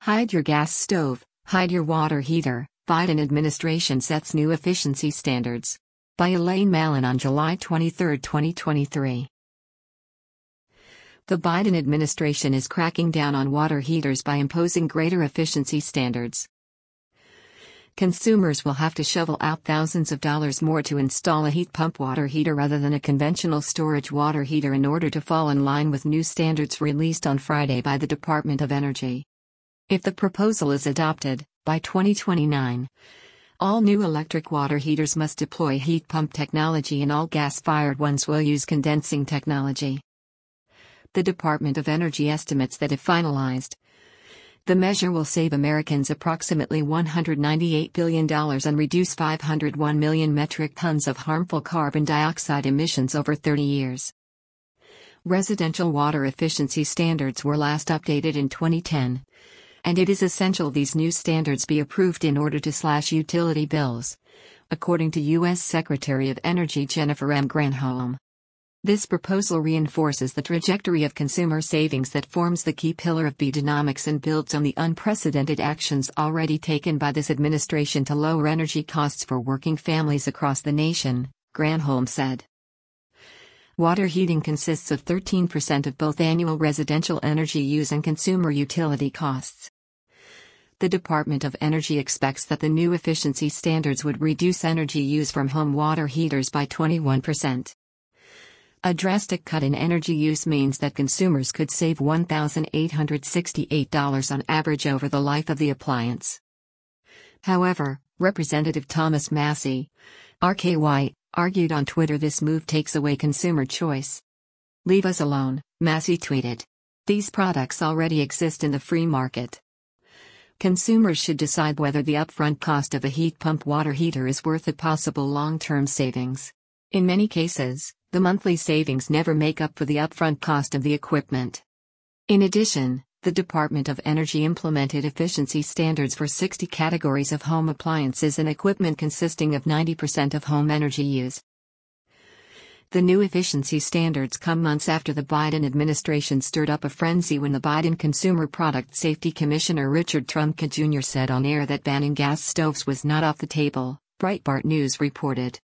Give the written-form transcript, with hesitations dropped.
Hide your gas stove, hide your water heater. Biden administration sets new efficiency standards. By Elaine Malin on July 23, 2023. The Biden administration is cracking down on water heaters by imposing greater efficiency standards. Consumers will have to shovel out thousands of dollars more to install a heat pump water heater rather than a conventional storage water heater in order to fall in line with new standards released on Friday by the Department of Energy. If the proposal is adopted, by 2029, all new electric water heaters must deploy heat pump technology and all gas-fired ones will use condensing technology. The Department of Energy estimates that if finalized, the measure will save Americans approximately $198 billion and reduce 501 million metric tons of harmful carbon dioxide emissions over 30 years. Residential water efficiency standards were last updated in 2010, and it is essential these new standards be approved in order to slash utility bills, according to U.S. Secretary of Energy Jennifer M. Granholm. This proposal reinforces the trajectory of consumer savings that forms the key pillar of Bidenomics and builds on the unprecedented actions already taken by this administration to lower energy costs for working families across the nation, Granholm said. Water heating consists of 13% of both annual residential energy use and consumer utility costs. The Department of Energy expects that the new efficiency standards would reduce energy use from home water heaters by 21%. A drastic cut in energy use means that consumers could save $1,868 on average over the life of the appliance. However, Representative Thomas Massie, RKY, argued on Twitter this move takes away consumer choice. "Leave us alone," Massie tweeted. "These products already exist in the free market. Consumers should decide whether the upfront cost of a heat pump water heater is worth the possible long-term savings. In many cases, the monthly savings never make up for the upfront cost of the equipment." In addition, the Department of Energy implemented efficiency standards for 60 categories of home appliances and equipment consisting of 90% of home energy use. The new efficiency standards come months after the Biden administration stirred up a frenzy when the Biden Consumer Product Safety Commissioner Richard Trumka Jr. said on air that banning gas stoves was not off the table, Breitbart News reported.